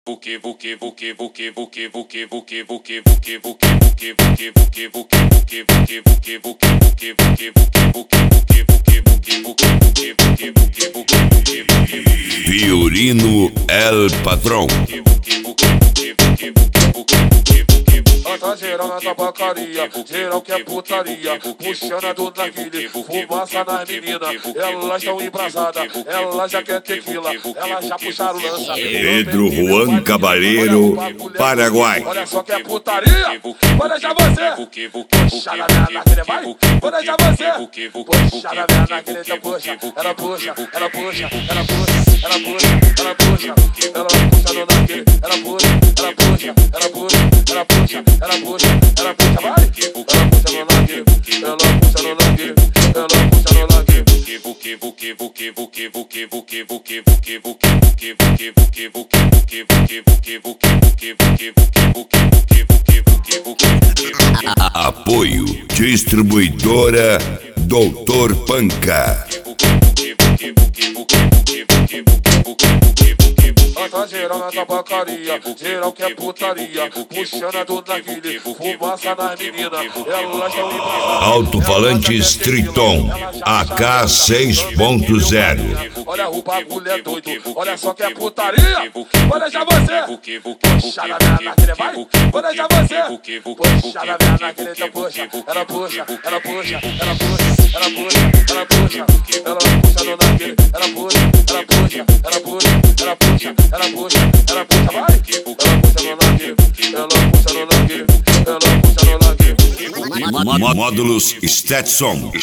Fiorino El Patrão. Tá geral na tabacaria, geral que é putaria, puxando do narguile, fumaça nas meninas, elas estão embrasadas, elas já quer tequila, elas já puxaram lança. Pedro Juan Cabaleiro, Paraguai. Olha só que é putaria, vou deixar você, puxa na minha narguile, vai, vou deixar você, puxa na minha narguile, puxa, ela puxa, ela puxa, ela puxa, ela puxa, ela puxa, ela puxa no narguile, ela puxa, ela puxa, ela puxa, ela puxa, ela puxa, ela puxa, vai! Ela puxa no narguile, ela puxa no narguile, ela puxa no narguile. Apoio Distribuidora Doutor Panca. Tá geral na tabacaria, geral que é putaria, puxando do narguile, fumaça nas meninas, elas estão embrasadas. Alto-falantes Triton AK 6.0. Olha o bagulho é doido, olha só que é putaria, vou deixar você, puxa na minha narguile, vai, vou deixar você, puxa na minha narguile, então puxa, ela puxa, ela puxa, ela puxa, ela puxa, ela puxa, ela puxa no narguile, ela puxa, ela puxa, ela puxa, ela puxa, ela puxa, ela puxa, vai, ela puxa no narguile, ela puxa no narguile, ela puxa no narguile. Módulos Stetson.